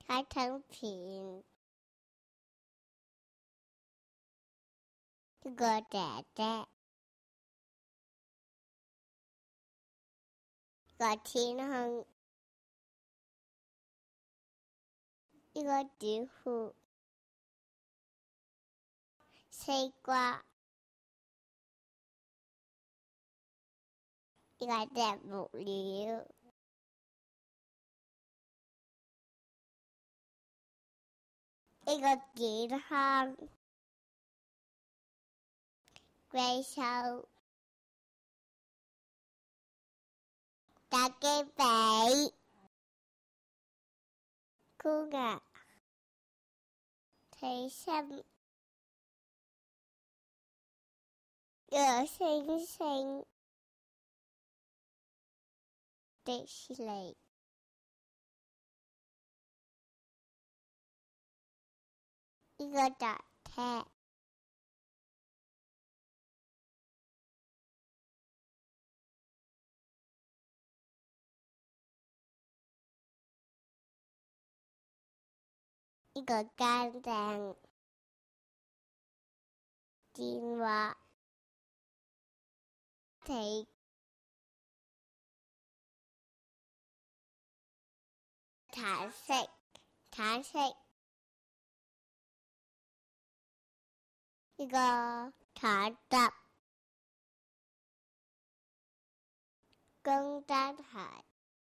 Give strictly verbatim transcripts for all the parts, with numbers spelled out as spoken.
开成品，一个姐姐，一个天空，一个纸虎，西瓜，一个隻木鳥，一個健康，龜獸，打機髀，箍牙，提心，有星星，迪士尼，一個大車，一個乾淨，電話，睇，橙色，橙色，一個橙汁，公仔鞋，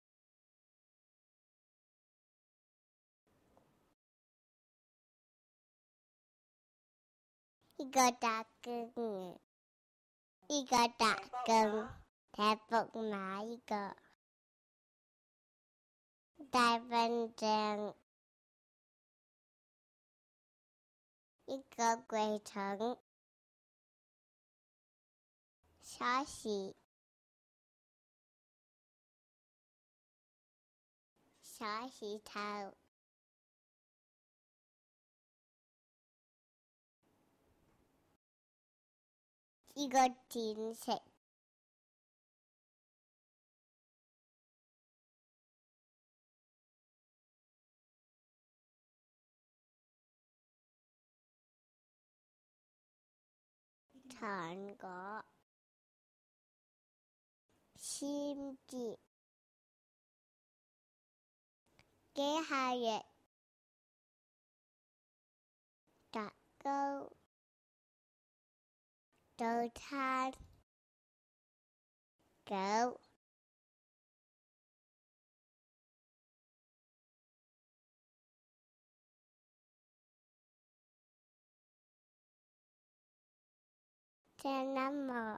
一個大根，一個大根，台風拿一個大笨象，一個鬼城，小喜，小喜頭，一個金色，糖果，簽字，機械人，蛋糕，早餐，狗，真那麼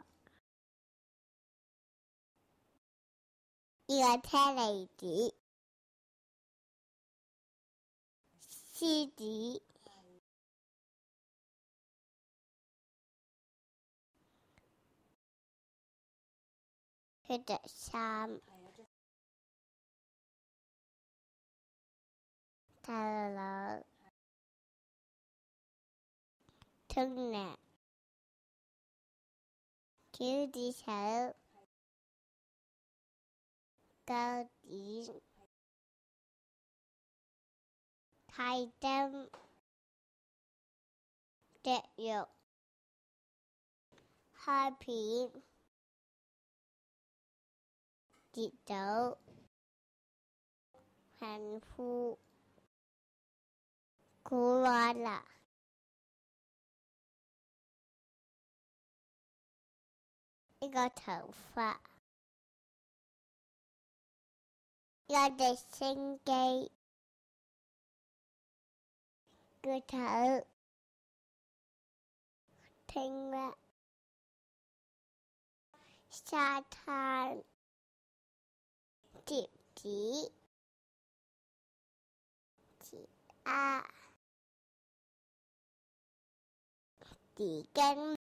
一個車厘子，獅子，佢着衫，太郎，春娘，小子手，高點，太燈，隻肉，開片，節奏，幸福，古羅拉，一個頭髮，一個直升機，個頭，青蛙，沙灘，貼紙，紙鴨，紙巾。